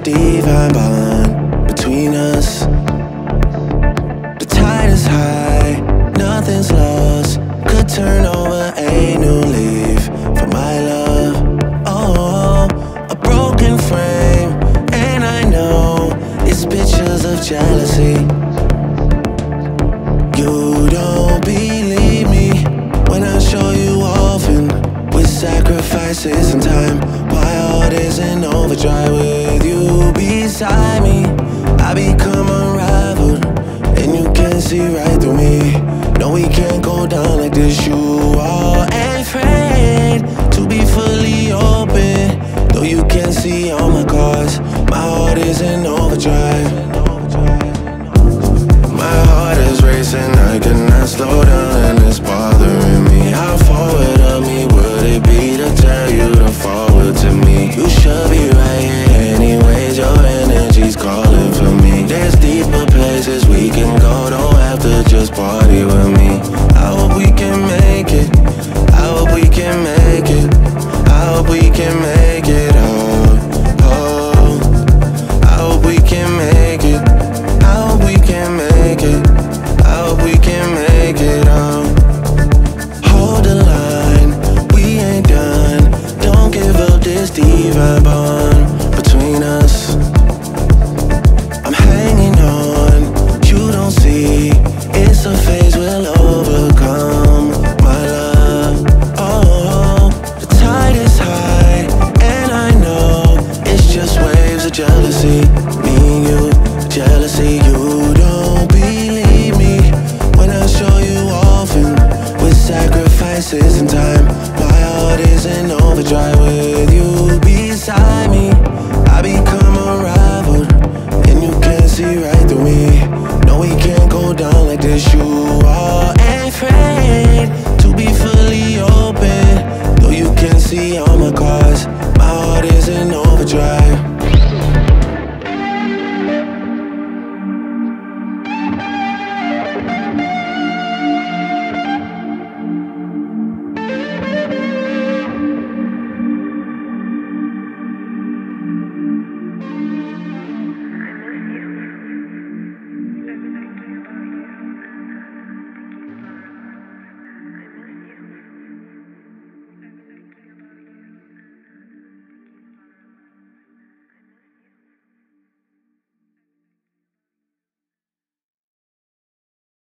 divine bond between us. The tide is high, nothing's lost. Could turn over a new leaf for my love. Oh, a broken frame, and I know it's pictures of jealousy. You don't believe me when I show you often, with sacrifices and time. My heart is in overdrive with you beside me. I become unraveled, and you can see right through me. No, we can't go down like this. You are afraid to be fully open, though you can see all my cards. My heart is in overdrive. My heart is racing, I cannot slow down, and it's bothering me. How forward of me would it be to tell you to forward to me? You should be right here anyways, your energy's calling for me. There's deeper places we can go, don't have to just party with me. I hope we can make it, I hope we can make it, I hope we can make it, oh. I hope we can make it, I hope we can make it, I hope we can make it, Hold the line, we ain't done, don't give up this divine bond.